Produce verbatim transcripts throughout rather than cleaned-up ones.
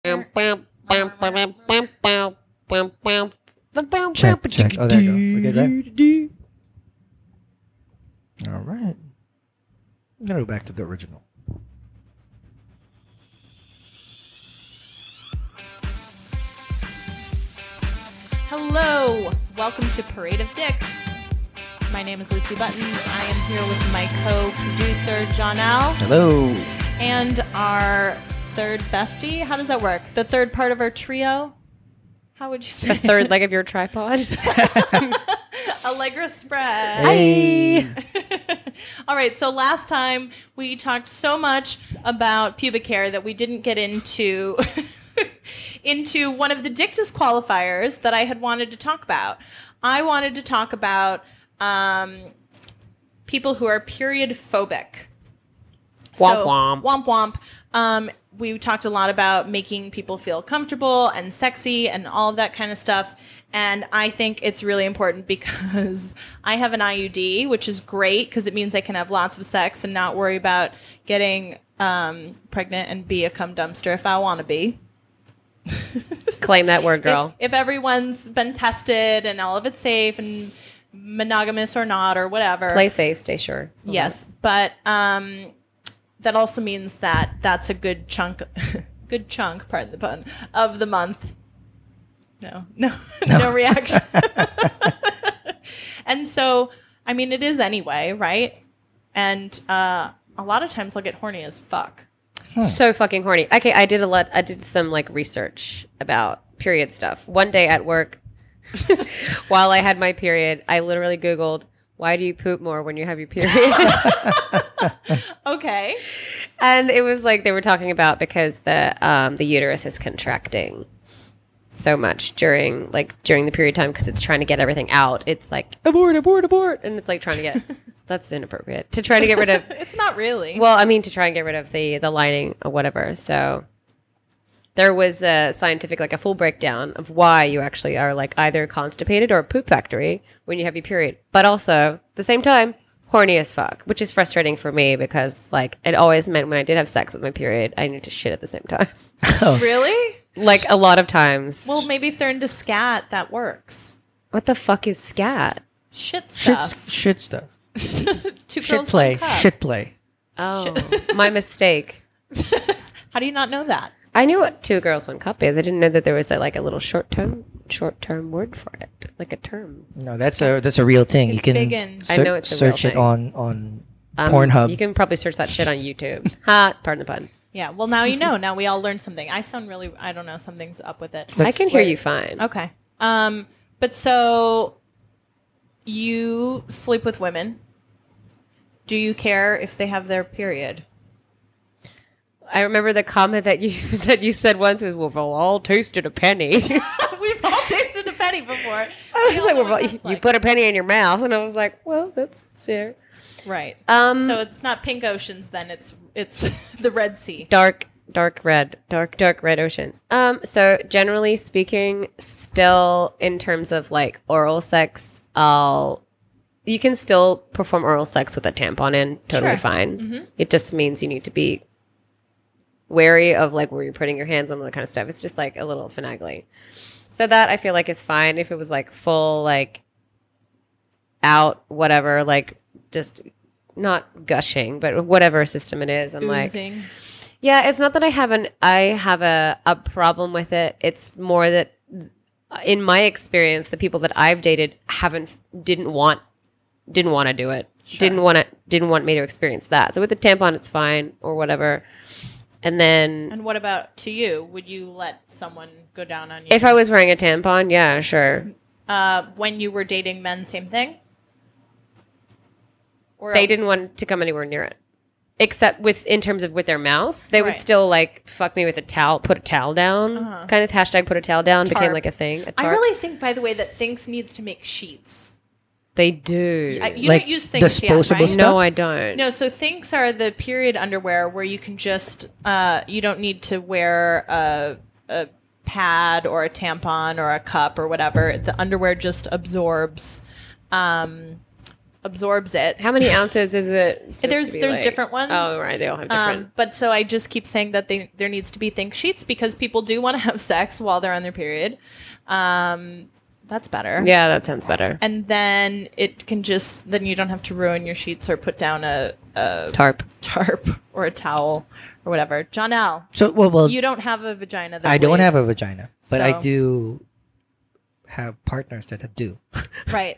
Check, check. Oh, there you go. We good, right? All right. I'm going to go back to the original. Hello. Welcome to Parade of Dicks. My name is Lucy Buttons. I am here with my co-producer, John Al. Hello. And our third bestie. How does that work? The third part of our trio? How would you say? The third leg of your tripod. Allegra Spread. Hey. All right, so last time we talked so much about pubic hair that we didn't get into into one of the dick disqualifiers that I had wanted to talk about. I wanted to talk about um, people who are period phobic. Womp womp. Womp womp. Um, we talked a lot about making people feel comfortable and sexy and all of that kind of stuff. And I think it's really important because I have an I U D, which is great because it means I can have lots of sex and not worry about getting um, pregnant and be a cum dumpster if I want to be. Claim that word, girl. If, if everyone's been tested and all of it's safe and monogamous or not or whatever. Play safe, stay sure. Mm-hmm. Yes, but um, that also means that that's a good chunk, good chunk, pardon the pun, of the month. No, no, no, no reaction. And so, I mean, it is anyway, right? And uh, a lot of times I'll get horny as fuck. Huh. So fucking horny. Okay, I did a lot. I did some like research about period stuff. One day at work, while I had my period, I literally Googled, "Why do you poop more when you have your period?" Okay. And it was like they were talking about because the um, the uterus is contracting so much during like during the period time because it's trying to get everything out. It's like abort, abort, abort, and it's like trying to get. That's inappropriate. To try to get rid of... It's not really. Well, I mean, to try and get rid of the, the lining or whatever. So there was a scientific, like a full breakdown of why you actually are like either constipated or a poop factory when you have your period. But also, at the same time, horny as fuck, which is frustrating for me because like it always meant when I did have sex with my period, I needed to shit at the same time. Oh. Really? Like a lot of times. Well, maybe if they're into scat, that works. What the fuck is scat? Shit Shit, stuff. shit stuff. Two Shit girls, play. one cup. Shit play. Oh, my mistake. How do you not know that? I knew what two girls, one cup is. I didn't know that there was a, like a little short term, short term word for it, like a term. No, that's a that's a real thing. It's you can big in- ser- I know it's a search real it thing. on on Um, Pornhub. You can probably search that shit on YouTube. Ha! Pardon the pun. Yeah. Well, now you know. Now we all learned something. I sound really. I don't know. Something's up with it. I can hear Wait. you fine. Okay. Um. But so you sleep with women. Do you care if they have their period? I remember the comment that you that you said once was, "Well, we've all tasted a penny." We've all tasted a penny before. I We was all like, know well, what you, that's you like. put a penny in your mouth, and I was like, "Well, that's fair." Right. Um, so it's not pink oceans then. It's it's the Red Sea. dark, dark red, dark, dark red oceans. Um, so generally speaking, still in terms of like oral sex, I'll you can still perform oral sex with a tampon in, totally Sure. fine. Mm-hmm. It just means you need to be wary of like where you're putting your hands on all that kind of stuff. It's just like a little finagling. So that I feel like is fine if it was like full like out whatever like just not gushing but whatever system it is. I'm Oozing. like yeah, it's not that I have an I have a a problem with it. It's more that in my experience, the people that I've dated haven't didn't want didn't want to do it. Sure. Didn't want to didn't want me to experience that. So with the tampon, it's fine or whatever. And then And what about to you? Would you let someone go down on you? if I was wearing a tampon, yeah, sure. uh, when you were dating men, same thing? Or They didn't want to come anywhere near it. Except with in terms of with their mouth. They would Right. still like fuck me with a towel, put a towel down. Uh-huh. Kind of hashtag put a towel down became Tarp. like a thing. A I tarp. really think, by the way, that Thinx needs to make sheets. They do. I, you Like don't use Thinx disposable yet, right? stuff? No, I don't. No, so Thinx are the period underwear where you can just, uh, you don't need to wear a, a pad or a tampon or a cup or whatever. The underwear just absorbs um, absorbs it. How many ounces is it? supposed There's to be, there's like? different ones. Oh, right. They all have different. Um, but so I just keep saying that they, there needs to be think sheets because people do want to have sex while they're on their period. Um, that's better. Yeah, that sounds better. And then it can just, then you don't have to ruin your sheets or put down a, a Tarp. tarp or a towel or whatever. Jonelle, So well, well, you don't have a vagina that I don't have a bleeds. vagina, but I So- do have partners that do. Right.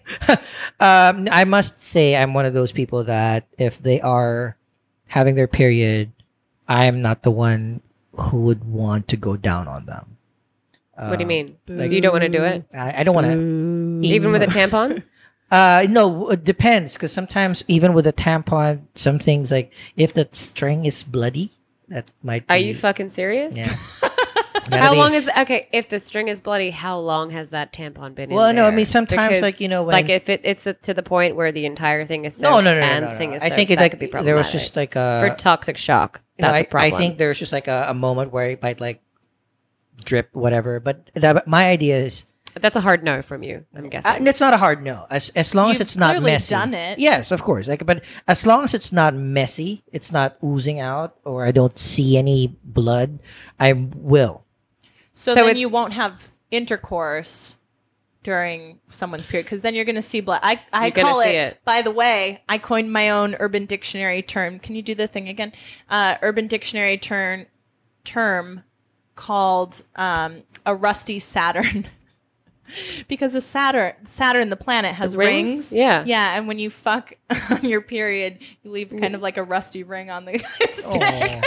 um, I must say I'm one of those people that if they are having their period, I am not the one who would want to go down on them. What do you Um, mean? So you don't want to do it? I, I don't want to. Even with a tampon? Uh, no, it depends because sometimes even with a tampon, some things like if the string is bloody, that might. Are be, you fucking serious? Yeah. How long is the, okay? If the string is bloody, how long has that tampon been? Well, in no, I there? mean sometimes Because, like you know when like if it, it's the, to the point where the entire thing is soaked no, no, no, no, and no, no. thing is I soaked, think it that like could be there was problematic. just like a For toxic shock. you know, That's I, a problem. I think there was just like a, a moment where it might like drip whatever. But that, my idea is That's a hard no from you. I'm guessing. uh, it's not a hard no as as long as You've it's not clearly messy. done it. Yes, of course. Like, but as long as it's not messy, it's not oozing out, or I don't see any blood, I will. So, So then it's- you won't have intercourse during someone's period because then you're going to see blood. I, I You're gonna call it, see it. by the way, I coined my own Urban Dictionary term. Can you do the thing again? Uh, Urban Dictionary term term called um, a rusty Saturn. Because a Saturn, Saturn, the planet, has The rings? rings. Yeah. yeah, and when you fuck on your period, you leave kind of like a rusty ring on the guy's dick.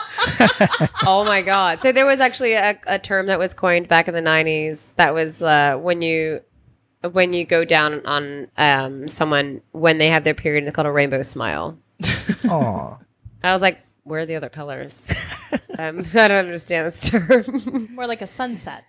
Oh. Oh my god! So there was actually a, a term that was coined back in the nineties. That was uh, when you when you go down on um, someone when they have their period. It's called a rainbow smile. Aw. I was like, where are the other colors? um, I don't understand this term. More like a sunset.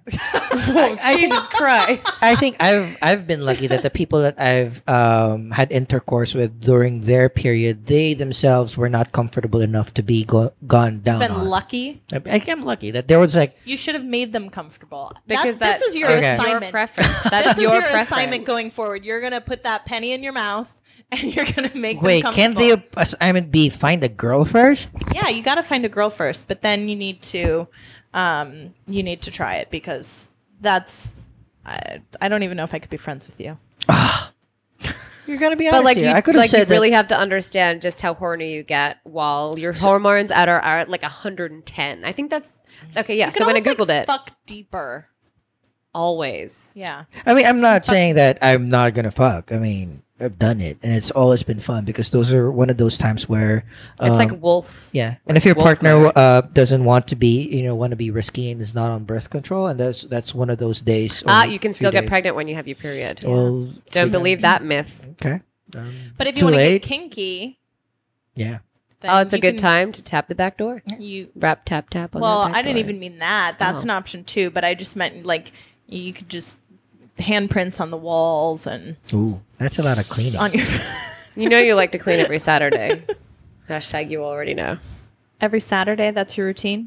Jesus Christ! I think I've I've been lucky that the people that I've um, had intercourse with during their period, they themselves were not comfortable enough to be go- gone down Been on. lucky. I, I am lucky that there was like You should have made them comfortable. Because that, that's this is your Okay. assignment. your preference. That's This is your, your preference. assignment going forward. You're gonna put that penny in your mouth, and you're gonna make. wait, them can't comfortable. the assignment be find a girl first? Yeah, you got to find a girl first, but then you need to, um, you need to try it because that's. I, I don't even know if I could be friends with you. You're gonna be But honest like here. you, I could have like said you really that. have to understand just how horny you get while your hormones at are, are at like one hundred ten. I think that's okay. Yeah. You can So when I almost, googled like, it, fuck deeper. always. Yeah. I mean, I'm not saying that I'm not gonna fuck. I mean, I've done it, and it's always been fun because those are one of those times where It's um, like wolf. yeah. And if your wolf partner mode. uh, doesn't want to be, you know, want to be risky and is not on birth control, and that's that's one of those days. Ah, or you can few still get days. pregnant when you have your period. Well, Don't for- believe that myth. Okay. Um, But if you too want to late. get kinky, Yeah. then Oh, it's a you good can- time to tap the back door. You Rap, tap, tap. On well, that back I didn't door. even mean that. That's Oh. an option too. But I just meant like you could just handprints on the walls and Ooh, that's a lot of cleaning. on your You know you like to clean every Saturday. Hashtag you already know. every Saturday. That's your routine.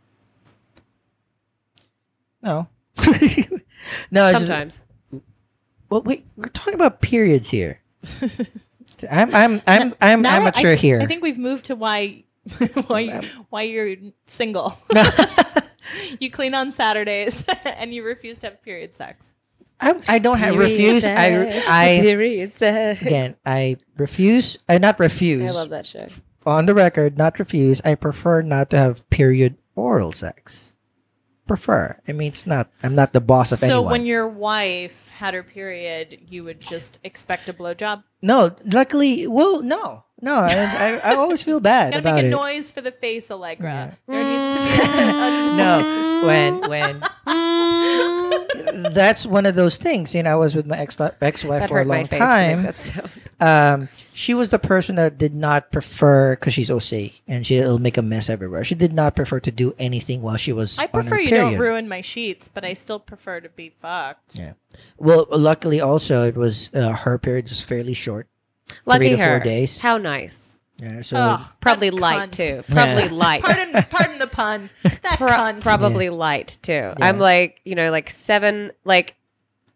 No. no. It's just, Sometimes. well, wait. We're talking about periods here. I'm I'm I'm I'm Now amateur I, here. I think we've moved to why why why you're single. You clean on Saturdays and you refuse to have period sex. I, I don't have refuse. I I Period sex. again I refuse. I not refuse. I love that show. On the record, not refuse. I prefer not to have period oral sex. Prefer. I mean, it's not. I'm not the boss of So anyone. when your wife had her period, you would just expect a blowjob. no, luckily, well, no, no. I I, I always feel bad Gotta about make a it. noise for the face, Allegra. There needs to be a No, when when that's one of those things. You know, I was with my ex ex wife That for a hurt my long face time. to make that sound. Um, she was the person that did not prefer because she's O C and she'll make a mess everywhere. She did not prefer to do anything while she was. I on her prefer you period. don't ruin my sheets, but I still prefer to be fucked. Yeah. Well, luckily, also it was uh, her period was fairly short. Lucky three to her. four days. How nice. Yeah. So Ugh, Probably that light cunt. too. Probably light. Pardon, pardon the pun. That Pro- cunt. probably light too. I'm like, you know, like seven, like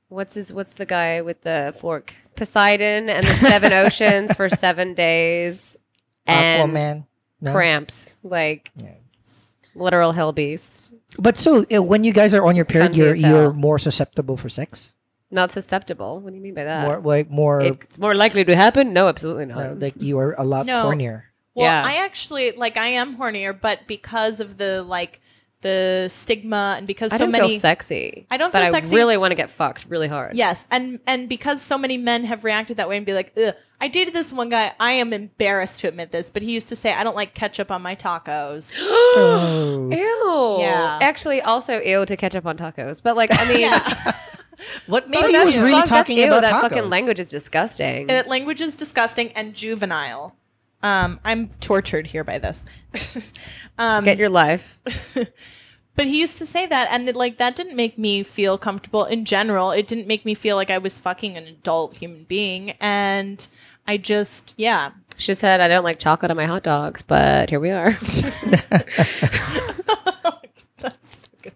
what's his what's the guy with the fork? Poseidon and the seven oceans for seven days. And Aquaman. No? cramps. Like Yeah. literal hell beast. But so uh, when you guys are on your period, Cunty you're as hell. you're more susceptible for sex. Not susceptible. What do you mean by that? More like more It's more likely to happen? No, absolutely not. uh, like you are a lot No. hornier. Well, Yeah. I actually like I am hornier, but because of the like the stigma and because I so don't many feel sexy. I don't but feel I sexy. really want to get fucked really hard. Yes, and and because so many men have reacted that way and be like, Ugh. I dated this one guy. I am embarrassed to admit this, but he used to say, "I don't like ketchup on my tacos." Oh. Ew. Yeah. Actually, also ew to ketchup on tacos. But like, I mean, Yeah, What maybe fuck, he that's- was really fuck, that's talking ew, about that tacos. fucking language is disgusting. that language is disgusting and juvenile. Um, I'm tortured here by this. um, Get your life. But he used to say that, and it, like that didn't make me feel comfortable in general. It didn't make me feel like I was fucking an adult human being, and I just, yeah. She said, "I don't like chocolate on my hot dogs," but here we are. That's fucking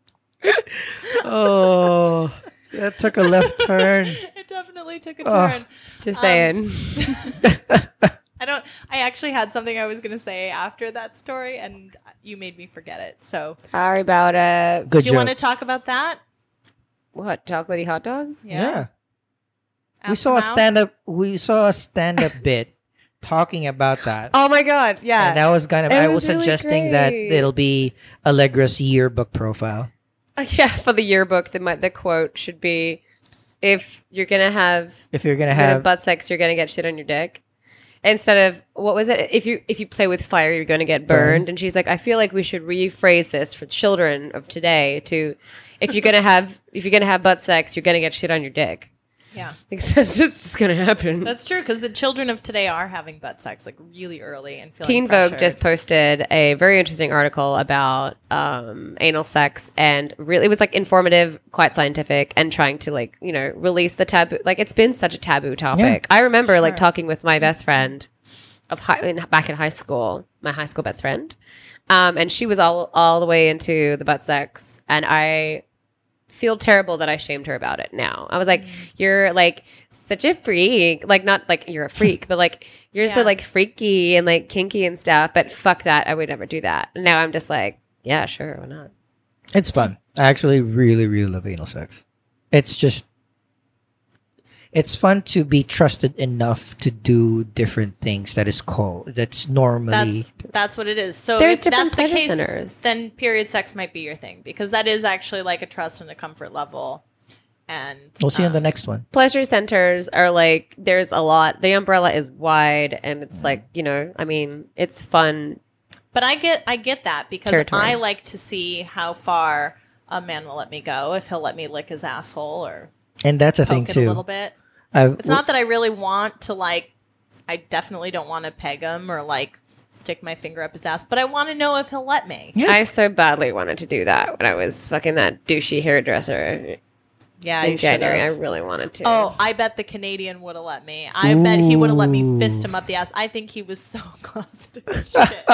Oh, that took a left turn. It definitely took a Ugh. turn. Just Um, saying. I don't. I actually had something I was gonna say after that story, and you made me forget it. So, Sorry about it. Good do you joke. want to talk about that? What chocolatey hot dogs? Yeah. We Ask saw a them out? stand up. We saw a stand up bit talking about that. Oh my god! Yeah. And that was kind of, It I was was really suggesting that great. it'll be Allegra's yearbook profile. Yeah, for the yearbook, the mi- the quote should be, "If you're gonna have If you're gonna you're gonna have, have butt sex, you're gonna get shit on your dick." Instead of what was it? If you if you play with fire, you're gonna get burned. Burned. And she's like, I feel like we should rephrase this for children of today to, if you're gonna have if you're gonna have butt sex, you're gonna get shit on your dick. Yeah, Like, that's just, just gonna happen. that's true because the children of today are having butt sex like really early and feeling Teen Vogue pressured. just posted a very interesting article about um, anal sex, and really it was like informative, quite scientific, and trying to like you know release the taboo. Like it's been such a taboo topic. I remember like Sure. talking with my best friend of high, in, back in high school, my high school best friend, um, and she was all all the way into the butt sex, and I feel terrible that I shamed her about it now. I was like, you're like such a freak. Like not like you're a freak, but like you're so Yeah. like freaky and like kinky and stuff. But fuck that. I would never do that. And now I'm just like, yeah, sure, why not? it's fun. I actually really, really love anal sex. It's just, it's fun to be trusted enough to do different things that is called, that's normally. That's that's what it is. So There's if different that's the pleasure case, centers. then period sex might be your thing because that is actually like a trust and a comfort level. And We'll see on the um, next one. Pleasure centers are like, there's a lot. The umbrella is wide, and it's like, you know, I mean, it's fun. But I get I get that because Territory. I like to see how far a man will let me go, if he'll let me lick his asshole or And that's a thing poke it a too. little bit. I've, It's not that I really want to like I definitely don't want to peg him or like stick my finger up his ass, but I want to know if he'll let me. Yeah. I so badly wanted to do that when I was fucking that douchey hairdresser Yeah, in you January. I should've. really wanted to. Oh, I bet the Canadian would have let me. I bet he would have let me fist him up the ass. I think he was so closeted. as Shit.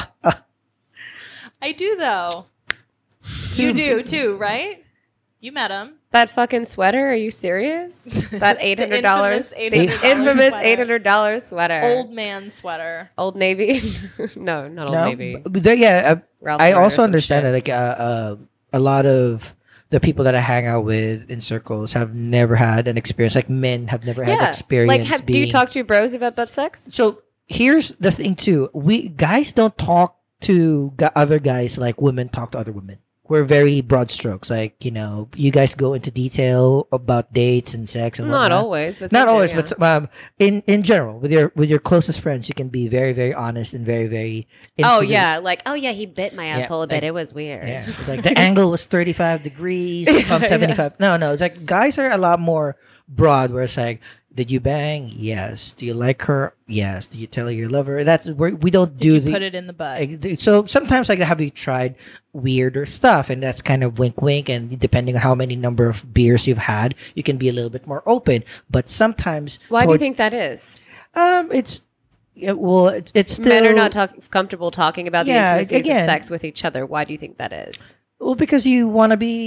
I do though. You do too, right? You met him. that fucking sweater? Are you serious? That eight hundred dollars, The the infamous $800 infamous sweater. eight hundred dollars sweater, Old man sweater. Old Navy. No, not Old no, Navy. b- but there- yeah, uh, Ralph I Lauren or also some understand shit. that like uh, uh, a lot of the people that I hang out with in circles have never had an experience. Like men have never had Yeah, experience. like, have, do you being- talk to your bros about butt sex? So here's the thing too. We guys don't talk to gu- other guys like women talk to other women. We're very broad strokes. Like, you know, you guys go into detail about dates and sex and Not whatnot. always, but Not something, always, yeah. but um, in in general, with your with your closest friends, you can be very very honest and very very. Oh into the- yeah, like oh yeah, he bit my Yeah, asshole a bit. like- it was weird. yeah. Like the angle was thirty five degrees, um, seventy five. No, no, it's like guys are a lot more broad. Where it's like, did you bang? Yes. Do you like her? Yes. Do you tell her you love her? That's where we don't Did do you the. put it in the butt? Like, so sometimes like have you tried weirder stuff, and that's kind of wink wink, and depending on how many number of beers you've had, you can be a little bit more open. But sometimes Why do you towards- think that is? um it's yeah, well it, it's still Men are not talk- comfortable talking about the Yeah, intimacies again- of sex with each other. Why do you think that is? well because you want to be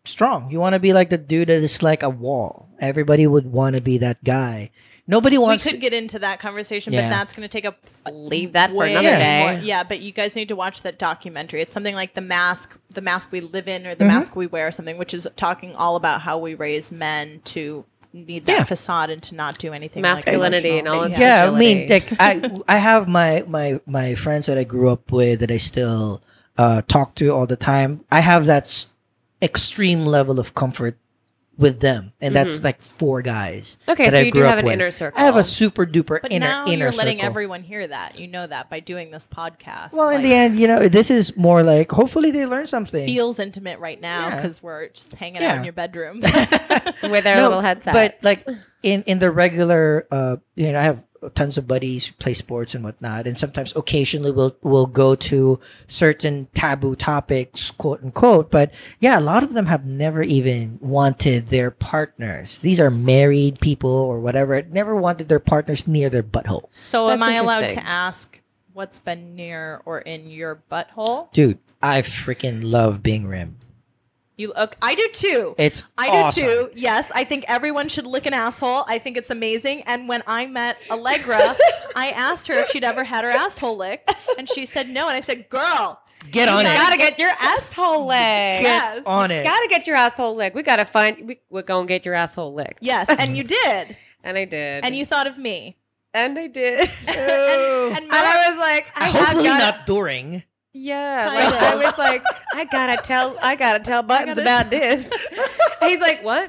strong. You want to be like the dude that is like a wall. Everybody would want to be that guy. Nobody We wants could to. get into that conversation, Yeah. but that's going to take up Leave that for way another Yeah. day. more- Yeah, but you guys need to watch that documentary. It's something like the mask, the mask we live in, or Mm-hmm. the mask we wear, or something, which is talking all about how we raise men to need that Yeah. facade and to not do anything Masculinity like and all its Yeah, I mean, fragility. like I, I have my my my friends that I grew up with that I still uh, talk to all the time. I have that s- extreme level of comfort with them, and that's like four guys. Mm-hmm. Okay, that so I you do grew have up an with. inner circle. I have a super duper But inner now inner you're letting circle. everyone hear that. You know that by doing this podcast. Well, in Like, the end, you know, this is more like hopefully they learn something. feels intimate right now Yeah. because we're just hanging Yeah. out in your bedroom. with their No, little headset. But like in in the regular, uh, you know, I have tons of buddies who play sports and whatnot, and sometimes occasionally we'll we'll go to certain taboo topics, quote unquote. But yeah, a lot of them have never even wanted their partners. These are married people or whatever. Never wanted their partners near their butthole. So am That's I allowed interesting. to ask what's been near or in your butthole? Dude, I freaking love being rimmed. You look. I do too. It's I awesome. do too. Yes, I think everyone should lick an asshole. I think it's amazing. And when I met Allegra, I asked her if she'd ever had her asshole licked, and she said no. And I said, "Girl, Get you on it. gotta get your asshole licked. yes, On it. Gotta get your asshole licked. We gotta find. We, we're gonna get your asshole licked. yes," and you did, And I did. and you thought of me, and I did. and, And and I was like, I have Hopefully gotta, not during. Yeah, Kind like, of. I was like, I gotta tell, I gotta tell Buttons gotta about this. He's like, what?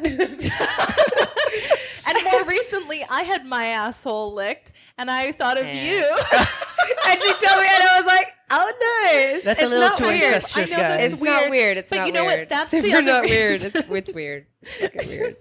and more recently, I had my asshole licked, and I thought of Yeah. you. And she told me, and I was like, oh, nice. That's a It's little not too weird. incestuous, I know guys. that's It's not weird, weird. It's but not you know what? weird. That's Super the other not weird. reason. It's, it's weird. It's fucking weird.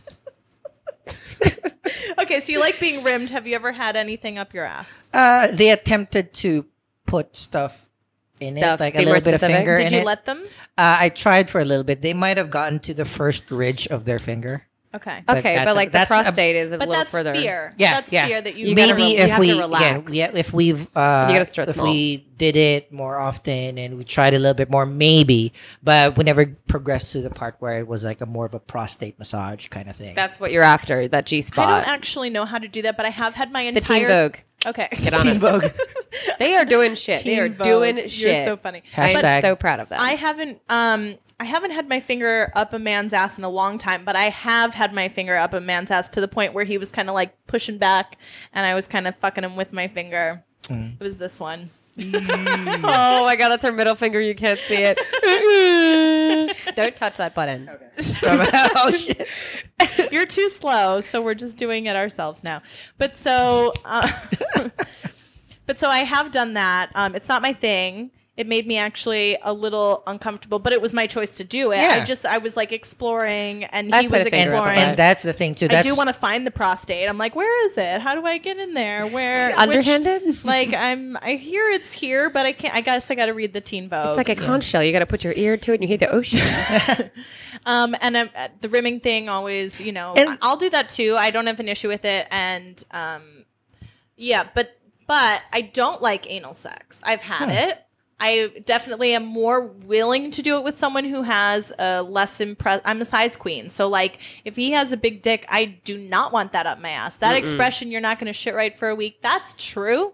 Okay, so you like being rimmed. Have you ever had anything up your ass? Uh, they attempted to put stuff in Stuff. it, like Be a more little bit of specific. finger Did in you it. let them? uh, I tried for a little bit. They might have gotten to the first ridge of their finger. Okay. But Okay, that's but a- like the that's a- prostate is a But little that's further. fear. Yeah, that's yeah. fear that you, You gotta Maybe re- you if have we to yeah, relax. yeah if we've uh, You gotta start if small. we did it more often and we tried a little bit more, maybe, but we never progressed to the part where it was like a more of a prostate massage kind of thing. That's what you're after, that G I spot. don't actually know how to do that, but I have had my The entire Teen Vogue. Okay. Get on it. Vogue. They are doing shit. they are Teen Vogue. doing You're shit. so funny. I'm Hashtag- so proud of them. I haven't um I haven't had my finger up a man's ass in a long time, but I have had my finger up a man's ass to the point where he was kind of like pushing back and I was kind of fucking him with my finger. It was this one. oh my god, that's her middle finger. You can't see it. Don't touch that button. oh shit! You're too slow, so we're just doing it ourselves now. But so uh, but so I have done that. Um it's not my thing. It made me actually a little uncomfortable, but it was my choice to do it. Yeah. I just I was like exploring and I he put was a finger up exploring. my And that's the thing too. I That's do want to find the prostate. I'm like, where is it? How do I get in there? Where which- Underhanded? like I'm, I hear it's here, but I can't. I guess I got to read the Teen Vogue. It's like a conch shell. You got to put your ear to it and you hit the ocean. um, and um, uh, the rimming thing always, you know, And- I'll do that too. I don't have an issue with it, and um, yeah, but but I don't like anal sex. I've had it. I definitely am more willing to do it with someone who has a less impress. I'm a size queen, so like if he has a big dick, I do not want that up my ass. That expression, "you're not going to shit right for a week," that's true.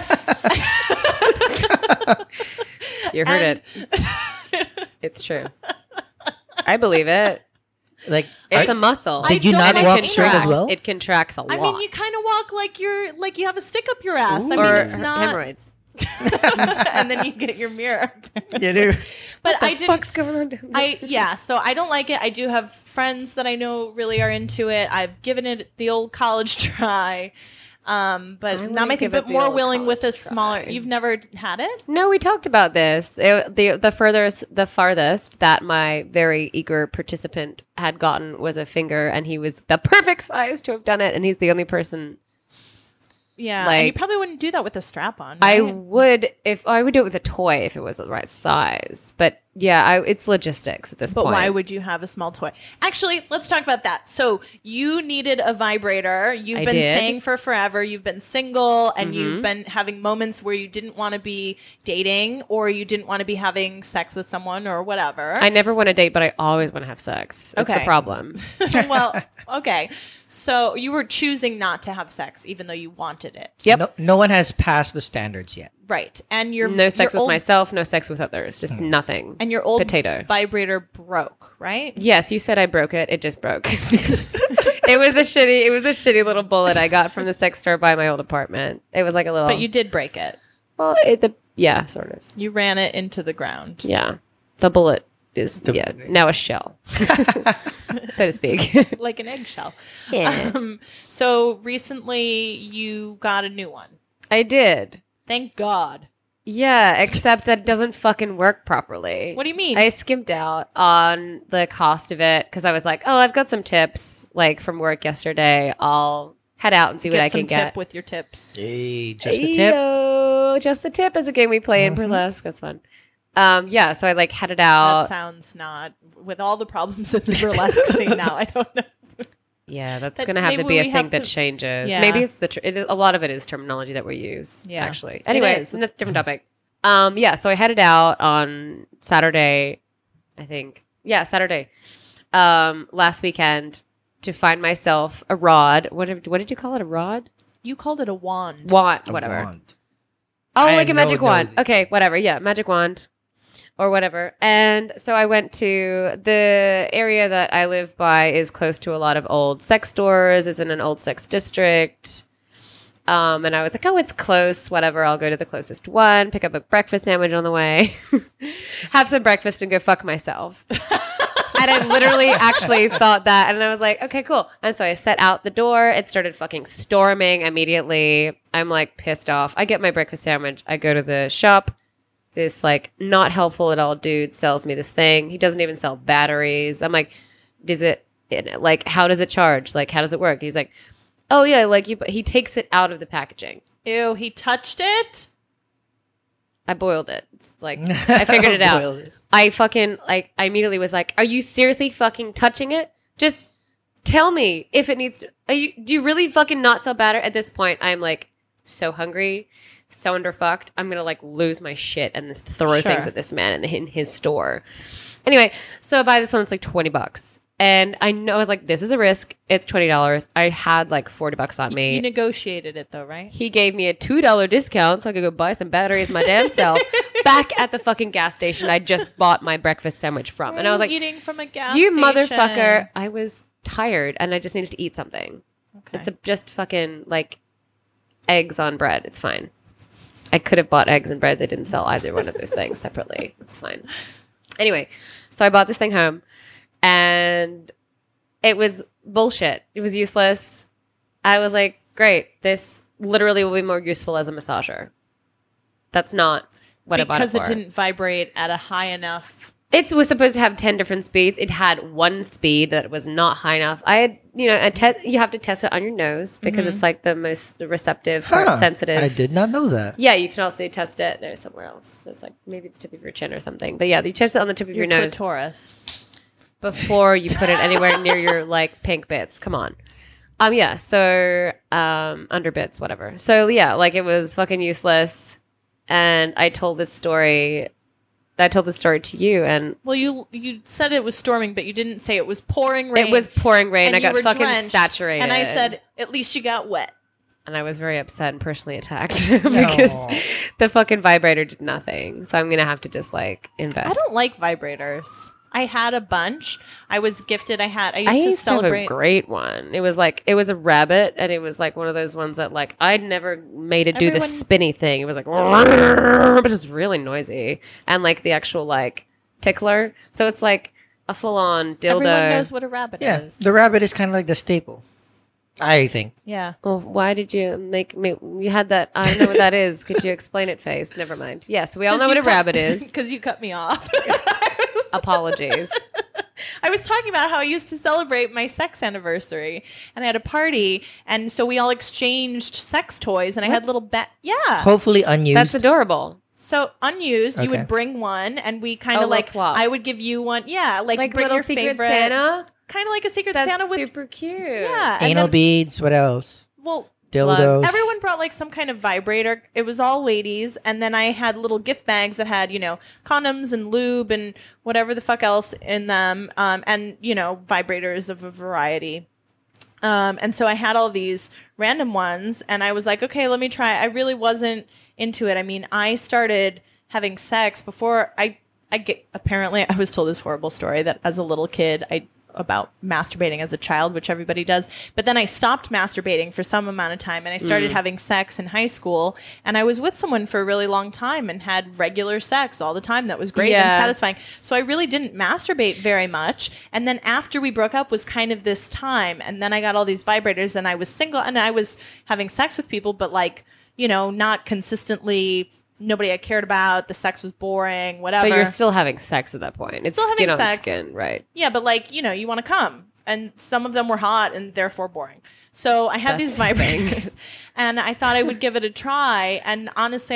You heard And- it. It's true. I believe it. like. It's are- a muscle. I Did you don't not like walk anal straight as sex. well? It contracts a lot. I mean, you kind of walk like you're like you have a stick up your ass. I mean, or it's not. hemorrhoids. And then you get your mirror. Yeah, dude. But I didn't. What's going on down there? I yeah, so I don't like it. I do have friends that I know really are into it. I've given it the old college try, um, but I not wouldn't my thing. give it But the more old willing with a college smaller. try. You've never had it? No, we talked about this. It, the the furthest, the farthest that my very eager participant had gotten was a finger, and he was the perfect size to have done it. And he's the only person Yeah, and you Like- probably wouldn't do that with a strap on. I right? would if I would do it with a toy if it was the right size. But Yeah, I, it's logistics at this But point. why would you have a small toy? Actually, let's talk about that. So you needed a vibrator. You've I been did. saying for forever you've been single and Mm-hmm. you've been having moments where you didn't want to be dating or you didn't want to be having sex with someone or whatever. I never want to date, but I always want to have sex. That's Okay. the problem. Well, okay. So you were choosing not to have sex even though you wanted it. Yep. No, no one has passed the standards yet. Right. And your No sex your with old, myself, no sex with others. Just nothing. and your old potato. vibrator broke, right? Yes, you said I broke it. It just broke. It was a shitty. It was a shitty little bullet I got from the sex store by my old apartment. It was like a little. But you did break it. Well, it, the yeah, sort of. You ran it into the ground. Yeah, the bullet is The- yeah now a shell, so to speak. Like an eggshell. Yeah. Um, so recently you got a new one. I did. Thank God. Yeah, except that it doesn't fucking work properly. What do you mean? I skimped out on the cost of it because I was like, oh, I've got some tips like from work yesterday. I'll head out and see get what I some can tip get. with your tips. Hey, just a tip. Yo, just the tip is a game we play in burlesque. That's fun. Um, yeah, so I like headed out. That sounds not with all the problems in the burlesque scene now. I don't know. Yeah, that's That gonna have to maybe be a we thing have that to- changes. Yeah. Maybe it's the tr- it is, a lot of it is terminology that we use. Yeah, actually. it Anyway, is. n- different topic. Um, yeah, so I headed out on Saturday, I think. Yeah, Saturday. Um, last weekend to find myself a rod. What did, what did you call it? A rod? You called it a wand. Wand, A whatever. wand. Oh, I like a know- magic know wand. this. Okay, whatever. Yeah, magic wand or whatever. And so I went to the area that I live by is close to a lot of old sex stores. It's in an old sex district. Um, and I was like, oh, it's close. Whatever. I'll go to the closest one, pick up a breakfast sandwich on the way, have some breakfast and go fuck myself. And I literally actually thought that. And I was like, okay, cool. And so I set out the door. It started fucking storming immediately. I'm like pissed off. I get my breakfast sandwich. I go to the shop. This like not helpful at all dude sells me this thing. He doesn't even sell batteries. I'm like, does it, like, how does it charge? Like, how does it work? He's like, oh yeah, like you, he takes it out of the packaging. Ew, he touched it? I boiled it. It's like, I figured it out. Boiled it. I fucking like I immediately was like, "Are you seriously fucking touching it? Just tell me if it needs to. Are you? Do you really fucking not sell batter?" At this point, I'm like so hungry, so underfucked. I'm gonna like lose my shit and throw Sure. things at this man in, in his store. Anyway, so I buy this one. It's like twenty bucks, and I know I was like, "This is a risk. It's twenty dollars." I had like forty bucks on me. You negotiated it though, right? He gave me a two dollar discount so I could go buy some batteries my damn self back at the fucking gas station I just bought my breakfast sandwich from. Why And are I was you like, eating from a gas you station? motherfucker. I was tired and I just needed to eat something. Okay. It's a, just fucking like eggs on bread. It's fine. I could have bought eggs and bread. They didn't sell either one of those things separately. It's fine. Anyway, so I bought this thing home and it was bullshit. It was useless. I was like, great. This literally will be more useful as a massager. That's not what I bought it because for. it didn't vibrate at a high enough. It was supposed to have ten different speeds. It had one speed that was not high enough. I had, you know, a te- you have to test it on your nose because it's like the most receptive, part Huh, sensitive. I did not know that. Yeah, you can also test it. There's somewhere else. So it's like maybe the tip of your chin or something. But yeah, you test it on the tip of Your, your, nose clitoris. before you put it anywhere near your like pink bits. Come on. Um. Yeah. So um. Under bits, whatever. So yeah, like it was fucking useless. And I told this story. I told the story to you, and Well, you you said it was storming, but you didn't say it was pouring rain. it was pouring rain. and I you got were fucking drenched, saturated. And I said, at least you got wet. and I was very upset and personally attacked because Aw. the fucking vibrator did nothing. So I'm gonna have to just like invest. I don't like vibrators. I had a bunch. I was gifted. I had. I used I to used to have a celebrate. great one. It was like it was a rabbit, and it was like one of those ones that like I'd never made it do the Everyone- spinny thing. It was like, but it was really noisy, and like the actual like tickler. So it's like a full on dildo. Everyone knows what a rabbit Yeah, is. the rabbit is kind of like the staple. I think. Yeah. Well, why did you make me? You had that. I don't know what that is. Could you explain it, face? Never mind. Yes, we all know what a rabbit is. Because you cut me off. Apologies. I was talking about how I used to celebrate my sex anniversary, and I had a party, and so we all exchanged sex toys, and I had little ba- yeah. Hopefully unused. That's adorable. So unused, you Okay. would bring one, and we kind Oh, of we'll like. swap. I would give you one. Yeah, like, Like bring little your secret favorite Santa. kind of like a secret That's Santa with. super cute. Yeah, and Anal then- beads. What else? Well, Dildos. everyone brought like some kind of vibrator. It was all ladies, and then I had little gift bags that had, you know, condoms and lube and whatever the fuck else in them, um, and you know, vibrators of a variety. Um, and so I had all these random ones, and I was like, okay, let me try. I really wasn't into it. I mean, I started having sex before I. I get apparently I was told this horrible story that as a little kid I about masturbating as a child, which everybody does. But then I stopped masturbating for some amount of time, and I started having sex in high school. And I was with someone for a really long time and had regular sex all the time. That was great Yeah. and satisfying. So I really didn't masturbate very much. And then after we broke up was kind of this time. And then I got all these vibrators, and I was single, and I was having sex with people, but like, you know, not consistently. Nobody I cared about. The sex was boring, whatever. But you're still having sex at that point. It's Still skin having on sex. skin, right? Yeah, but like, you know, you want to come. And some of them were hot and therefore boring. So I had these That's the thing. vibrators, and I thought I would give it a try. And honestly,